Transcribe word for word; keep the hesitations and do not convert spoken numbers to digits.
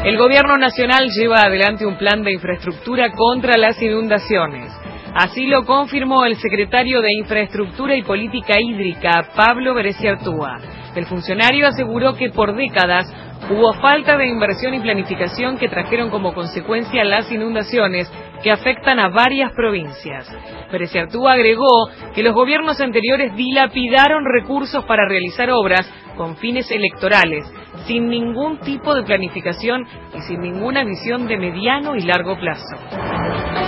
El Gobierno Nacional lleva adelante un plan de infraestructura contra las inundaciones. Así lo confirmó el secretario de Infraestructura y Política Hídrica, Pablo Bereciartúa. El funcionario aseguró que por décadas hubo falta de inversión y planificación que trajeron como consecuencia las inundaciones que afectan a varias provincias. Bereciartúa agregó que los gobiernos anteriores dilapidaron recursos para realizar obras con fines electorales, sin ningún tipo de planificación y sin ninguna visión de mediano y largo plazo.